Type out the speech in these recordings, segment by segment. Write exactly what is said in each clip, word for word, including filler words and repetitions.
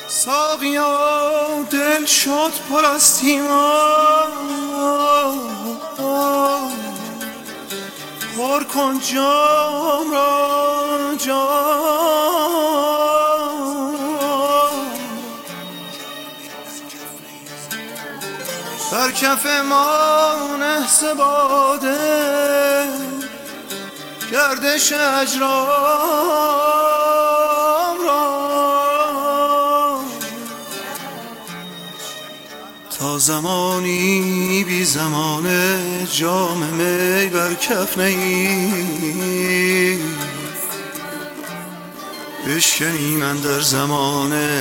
ساقیا دل شد پر از تیما، پر کن جام را جام، بر کف ما نحس باده گردش اجرام را، تا زمانی بی زمانه جام می بر کف نهی، بشکنیم اندر زمانه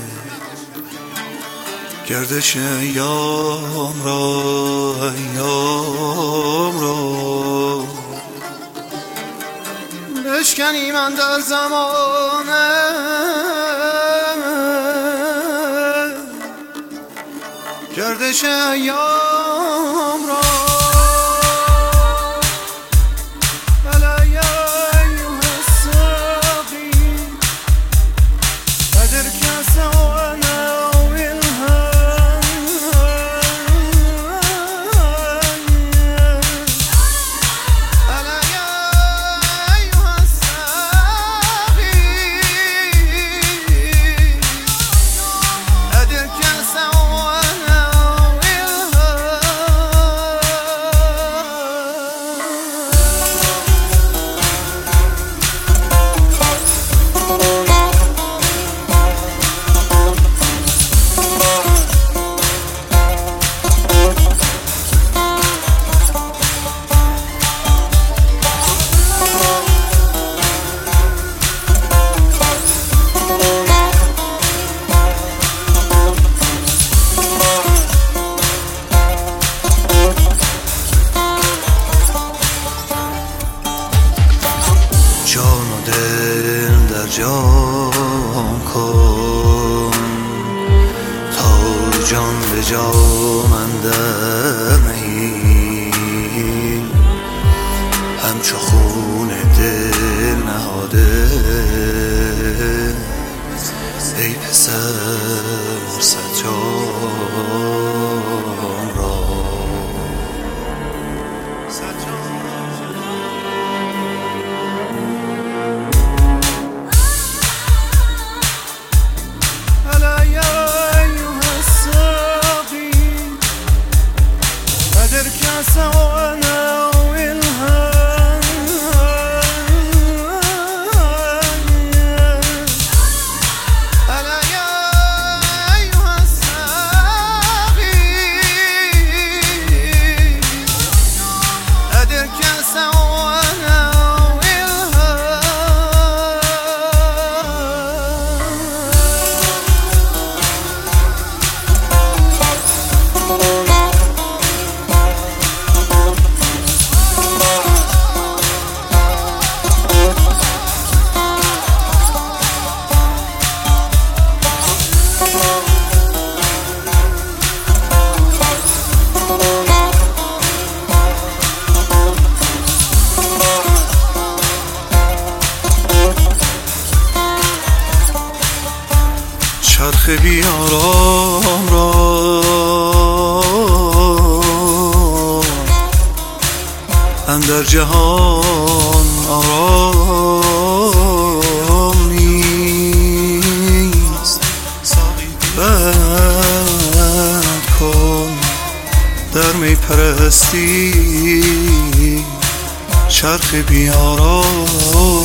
گردش ایام را ایام را، بشکنیم اندر زمانه گردش ایام را. جان و دل در جام کن تا جان به جام اندر نهی، همچو خون دل نهاده ای پسر صد جام را. چرخ بیارام را اندر جهان آرام نیست، بند کن در می پرستی چرخ بیارام